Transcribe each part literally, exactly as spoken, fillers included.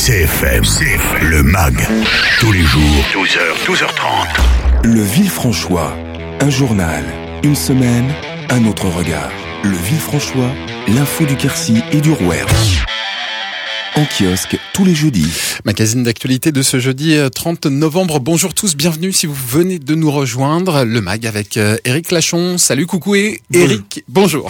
C F M, C F M, le M A G, tous les jours, douze heures, douze heures trente. Le Villefranchois, un journal, une semaine, un autre regard. Le Villefranchois, l'info du Quercy et du Rouergue. En kiosque tous les jeudis. Magazine d'actualité de ce jeudi trente novembre. Bonjour tous, bienvenue si vous venez de nous rejoindre. Le M A G avec Éric Lachon. Salut, coucou et Éric. Bonjour.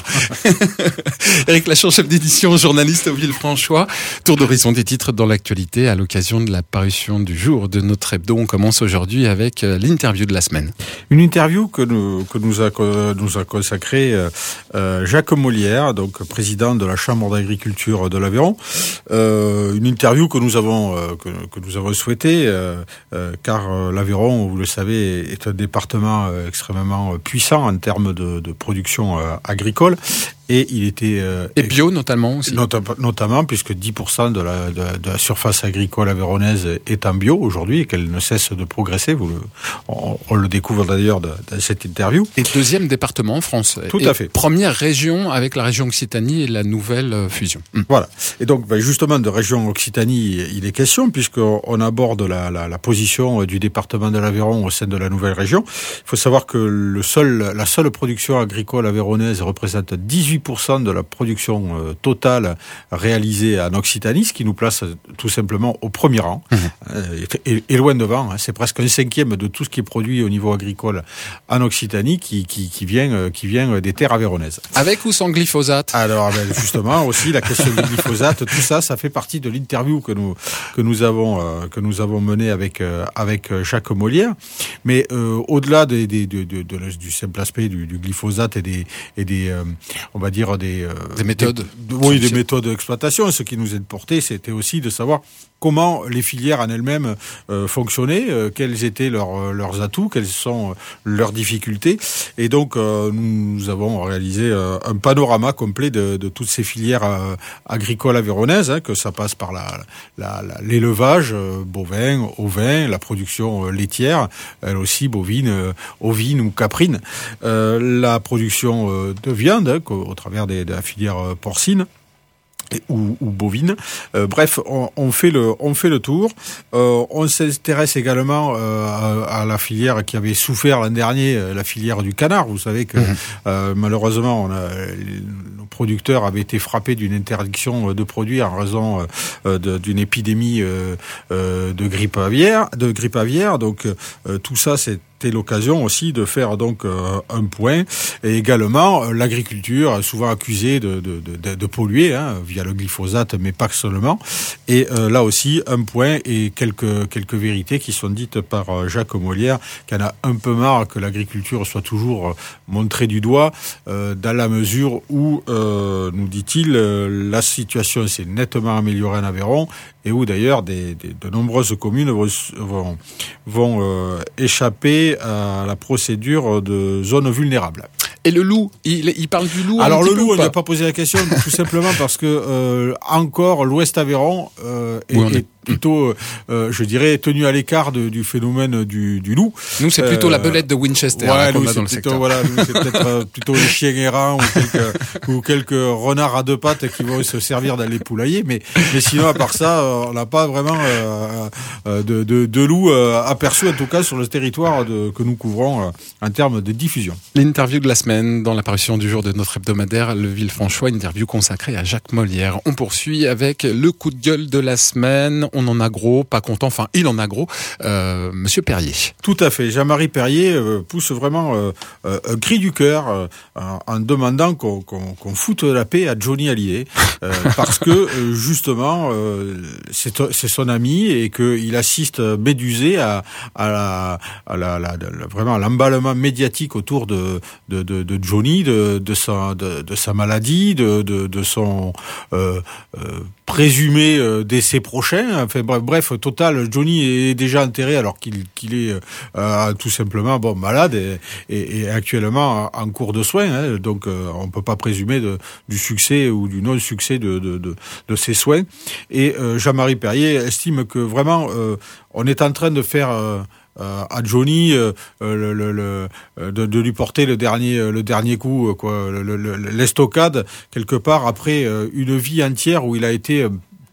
Éric Lachon, chef d'édition, journaliste au Villefranchois. Tour d'horizon des titres dans l'actualité à l'occasion de la parution du jour de notre hebdo. On commence aujourd'hui avec l'interview de la semaine. Une interview que nous, que nous a, nous a consacré euh, Jacques Molière, donc président de la Chambre d'agriculture de l'Aveyron. Euh, une interview que nous avons euh, que, que nous avons souhaité euh, euh, car euh, l'Aveyron, vous le savez, est un département euh, extrêmement puissant en termes de, de production euh, agricole. Et il était euh, et bio notamment aussi. Nota- notamment puisque dix pour cent de la, de, de la surface agricole aveyronnaise est en bio aujourd'hui et qu'elle ne cesse de progresser. Vous le, on, on le découvre d'ailleurs de, dans cette interview. Et deuxième département en France. Tout et à fait. Première région avec la région Occitanie et la nouvelle fusion. Mmh. Voilà. Et donc ben justement de région Occitanie il est question puisqu'on aborde la, la, la position du département de l'Aveyron au sein de la nouvelle région. Il faut savoir que le seul, la seule production agricole aveyronnaise représente dix-huit pour cent de la production euh, totale réalisée en Occitanie, ce qui nous place euh, tout simplement au premier rang, mmh. euh, et, et loin devant. Hein, c'est presque un cinquième de tout ce qui est produit au niveau agricole en Occitanie qui, qui, qui, vient, euh, qui vient des terres aveyronnaises. Avec ou sans glyphosate ? Alors ben, justement aussi la question du glyphosate, tout ça, ça fait partie de l'interview que nous que nous avons euh, que nous avons menée avec euh, avec Jacques Molière. Mais euh, au-delà des, des, de, de, de, du simple aspect du, du glyphosate et des et des euh, on va dire des euh, des méthodes des, oui des méthodes d'exploitation, ce qui nous importait c'était aussi de savoir comment les filières en elles-mêmes euh, fonctionnaient, euh, quels étaient leurs leurs atouts, quelles sont leurs difficultés, et donc euh, nous avons réalisé euh, un panorama complet de, de toutes ces filières euh, agricoles aveyronnaises, hein, que ça passe par la, la, la l'élevage euh, bovin, ovin, la production euh, laitière, elle aussi bovine, euh, ovine ou caprine, euh, la production euh, de viande, hein, au travers des, de la filière euh, porcine. Et, ou, ou bovine. Euh, bref, on, on fait le on fait le tour. Euh, on s'intéresse également euh, à, à la filière qui avait souffert l'an dernier, la filière du canard. Vous savez que mmh. euh, malheureusement, on a, nos producteurs avaient été frappés d'une interdiction de produire en raison euh, de, d'une épidémie euh, euh, de grippe aviaire. De grippe aviaire. Donc euh, tout ça, c'est C'était l'occasion aussi de faire donc euh, un point, et également euh, l'agriculture souvent accusée de, de, de, de polluer hein, via le glyphosate, mais pas seulement. Et euh, là aussi un point et quelques quelques vérités qui sont dites par euh, Jacques Molière, qui en a un peu marre que l'agriculture soit toujours euh, montrée du doigt, euh, dans la mesure où, euh, nous dit-il, euh, la situation s'est nettement améliorée en Aveyron, et où d'ailleurs des, des, de nombreuses communes vont, vont, vont euh, échapper à la procédure de zone vulnérable. Et le loup, il, il parle du loup. Alors un le petit loup, peu on n'a pas posé la question, tout simplement parce que euh, encore l'Ouest Aveyron euh, est, oui, est plutôt, euh, je dirais, tenu à l'écart de, du phénomène du, du loup. Nous, c'est plutôt euh, la belette de Winchester. Ouais, hein, nous, c'est dans le plutôt, secteur. Voilà, nous, c'est peut-être euh, plutôt les chiens errants ou quelques, ou quelques renards à deux pattes qui vont se servir dans les poulaillers. Mais, mais sinon, à part ça, on n'a pas vraiment euh, euh, de, de, de loup euh, aperçu, en tout cas, sur le territoire de, que nous couvrons euh, en termes de diffusion. L'interview de la semaine dans l'apparition du jour de notre hebdomadaire Le Villefranchois, une interview consacrée à Jacques Molière. On poursuit avec le coup de gueule de la semaine. On en a gros, pas content, enfin il en a gros, euh, Monsieur Perrier. Tout à fait. Jean-Marie Perrier euh, pousse vraiment euh, euh, un cri du cœur euh, en demandant qu'on, qu'on, qu'on foute la paix à Johnny Hallyday, euh, parce que euh, justement euh, c'est, c'est son ami et qu'il assiste médusé à, à, la, à la, la, la, vraiment l'emballement médiatique autour de, de, de, de Johnny, de, de, sa, de, de sa maladie, de, de, de son euh, euh, présumé euh, décès prochain. Enfin bref, bref, total, Johnny est déjà enterré alors qu'il, qu'il est euh, tout simplement bon malade et, et, et actuellement en cours de soins. Hein, donc euh, on peut pas présumer de, du succès ou du non-succès de, de, de, de ces soins. Et euh, Jean-Marie Perrier estime que vraiment euh, on est en train de faire euh, Euh, à Johnny euh, le, le, le, de, de lui porter le dernier le dernier coup quoi, le, le, l'estocade quelque part après euh, une vie entière où il a été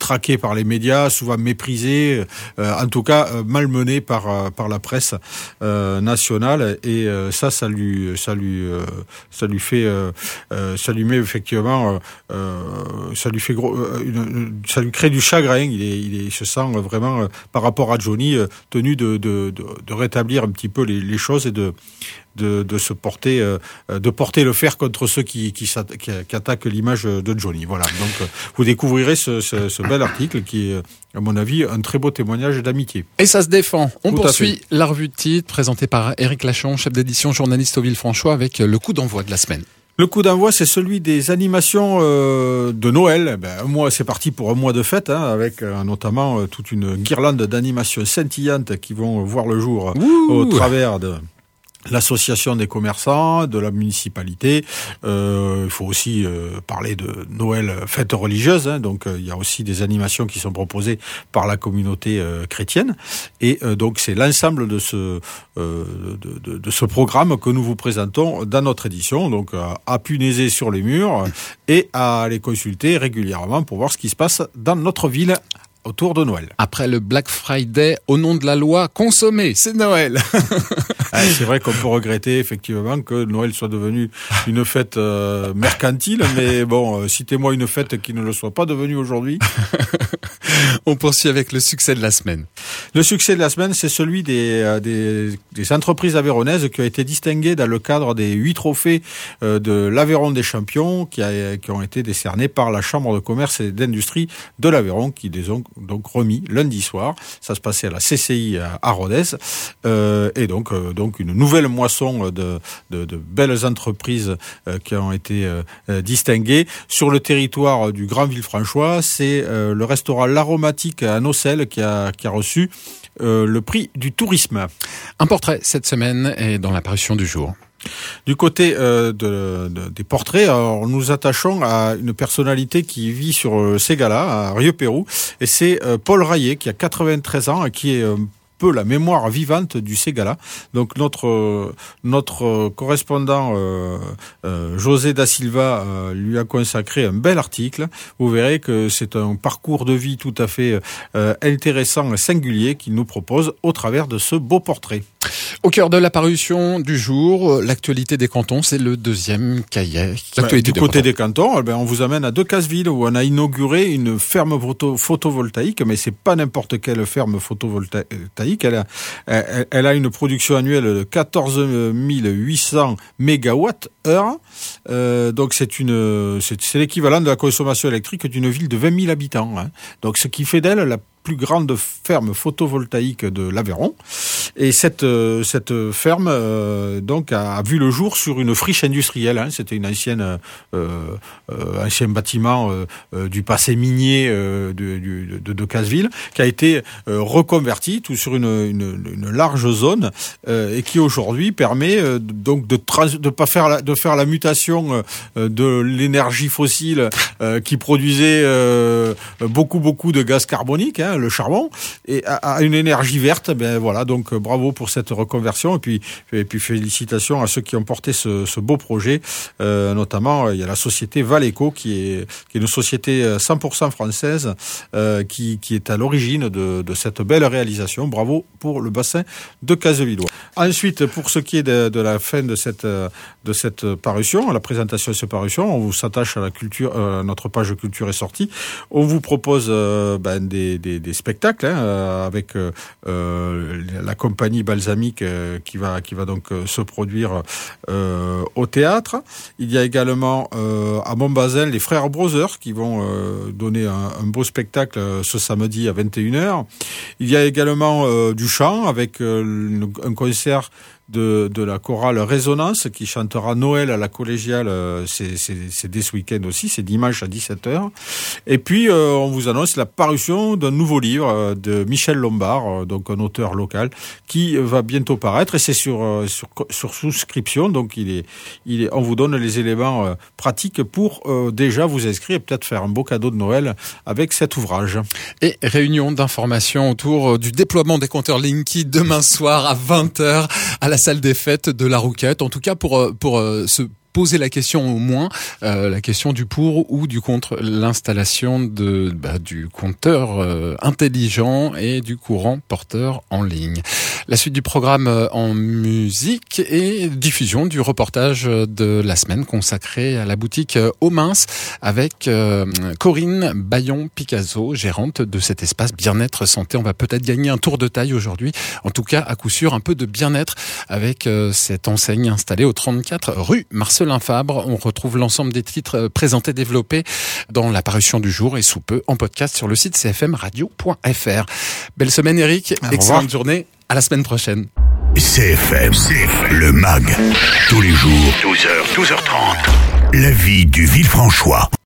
traqué par les médias, souvent méprisé, euh, en tout cas euh, malmené par euh, par la presse euh, nationale. Et euh, ça, ça lui ça lui euh, ça lui fait euh, euh, ça lui met effectivement euh, ça lui fait gros, euh, une, ça lui crée du chagrin. Il est il, est, il se sent vraiment euh, par rapport à Johnny euh, tenu de, de de de rétablir un petit peu les, les choses et de de de se porter euh, de porter le fer contre ceux qui qui, qui, qui attaquent l'image de Johnny. Voilà. Donc vous découvrirez ce, ce, ce bel article qui est, à mon avis, un très beau témoignage d'amitié. Et ça se défend. On Tout poursuit la revue de titre présentée par Éric Lachon, chef d'édition, journaliste au Villefranchois, avec le coup d'envoi de la semaine. Le coup d'envoi, c'est celui des animations euh, de Noël. Ben, moi, c'est parti pour un mois de fête, hein, avec euh, notamment euh, toute une guirlande d'animations scintillantes qui vont voir le jour Ouh. au travers de l'association des commerçants, de la municipalité. Euh, il faut aussi euh, parler de Noël, fête religieuse. Hein, donc euh, il y a aussi des animations qui sont proposées par la communauté euh, chrétienne. Et euh, donc c'est l'ensemble de ce euh, de, de, de ce programme que nous vous présentons dans notre édition. Donc euh, à punaiser sur les murs et à les consulter régulièrement pour voir ce qui se passe dans notre ville autour de Noël. Après le Black Friday, au nom de la loi, consommer, c'est Noël. Ah, c'est vrai qu'on peut regretter effectivement que Noël soit devenu une fête euh, mercantile, mais bon, euh, citez-moi une fête qui ne le soit pas devenue aujourd'hui. On poursuit avec le succès de la semaine. Le succès de la semaine, c'est celui des, euh, des, des entreprises aveyronnaises qui ont été distinguées dans le cadre des huit trophées euh, de l'Aveyron des champions qui, a, qui ont été décernés par la Chambre de commerce et d'industrie de l'Aveyron qui les ont donc remis lundi soir. Ça se passait à la C C I à Rodez. Euh, et donc, euh, donc une nouvelle moisson de, de, de belles entreprises euh, qui ont été euh, distinguées. Sur le territoire du Grand Villefranchois, c'est euh, le restaurant L'Aromatique à Nocelles qui a, qui a reçu euh, le prix du tourisme. Un portrait cette semaine est dans la parution du jour. Du côté euh, de, de, des portraits, alors, nous attachons à une personnalité qui vit sur euh, Ségala, à Rieux-Pérou, et c'est euh, Paul Raillet, qui a quatre-vingt-treize ans et qui est euh, peu la mémoire vivante du Ségala. Donc notre euh, notre correspondant euh, euh, José da Silva euh, lui a consacré un bel article. Vous verrez que c'est un parcours de vie tout à fait euh, intéressant et singulier qu'il nous propose au travers de ce beau portrait. Au cœur de la parution du jour, l'actualité des cantons, c'est le deuxième cahier. Ben, du côté des cantons, eh ben, on vous amène à Decazeville où on a inauguré une ferme photo- photovoltaïque, mais c'est pas n'importe quelle ferme photovoltaïque. Elle a, elle, elle a une production annuelle de quatorze mille huit cents mégawatts-heure. Euh, donc c'est une, c'est, c'est l'équivalent de la consommation électrique d'une ville de vingt mille habitants. Hein. Donc ce qui fait d'elle la plus grande ferme photovoltaïque de l'Aveyron. Et cette euh, cette ferme euh, donc a, a vu le jour sur une friche industrielle. Hein. C'était une ancienne euh, euh, ancien bâtiment euh, euh, du passé minier euh, de, de, de Decazeville qui a été euh, reconverti tout sur une, une, une large zone euh, et qui aujourd'hui permet euh, donc de trans, de pas faire la, de faire la mutation euh, de l'énergie fossile euh, qui produisait euh, beaucoup beaucoup de gaz carbonique. Hein, le charbon, et à, à une énergie verte. Ben voilà, donc bravo pour cette reconversion, et puis, et puis félicitations à ceux qui ont porté ce, ce beau projet. Euh, notamment, il y a la société Valeco, qui est, qui est une société cent pour cent française, euh, qui, qui est à l'origine de, de cette belle réalisation. Bravo pour le bassin de Cazevillois. Ensuite, pour ce qui est de, de la fin de cette, de cette parution, la présentation de cette parution, on vous s'attache à la culture, euh, notre page culture est sortie. On vous propose euh, ben, des, des des spectacles hein, avec euh, la compagnie Balsamique euh, qui va qui va donc euh, se produire euh, au théâtre. Il y a également euh, à Montbazin les Frères Brothers qui vont euh, donner un, un beau spectacle euh, ce samedi à vingt et une heures. Il y a également euh, du chant avec euh, une, un concert de, de la chorale Résonance qui chantera Noël à la collégiale, euh, c'est, c'est, c'est dès ce week-end aussi, c'est dimanche à dix-sept heures. Et puis euh, on vous annonce la parution d'un nouveau livre euh, de Michel Lombard, euh, donc un auteur local, qui va bientôt paraître et c'est sur, euh, sur, sur souscription, donc il est, il est, on vous donne les éléments euh, pratiques pour euh, déjà vous inscrire et peut-être faire un beau cadeau de Noël avec cet ouvrage. Et réunion d'information autour du déploiement des compteurs Linky demain soir à vingt heures à la salle des fêtes de la Rouquette. En tout cas, pour, pour ce poser la question au moins, euh, la question du pour ou du contre l'installation de bah, du compteur euh, intelligent et du courant porteur en ligne. La suite du programme euh, en musique et diffusion du reportage de la semaine consacré à la boutique euh, Eau Mince avec euh, Corinne Bayon-Picasso, gérante de cet espace bien-être santé. On va peut-être gagner un tour de taille aujourd'hui. En tout cas, à coup sûr, un peu de bien-être avec euh, cette enseigne installée au trente-quatre rue Marcelin Fabre. On retrouve l'ensemble des titres présentés, développés dans la parution du jour et sous peu en podcast sur le site c f m radio point f r. Belle semaine Eric, Au excellente revoir. journée, à la semaine prochaine. C F M, C F M, le MAG, tous les jours, douze heures, douze heures trente. La vie du Villefranchois.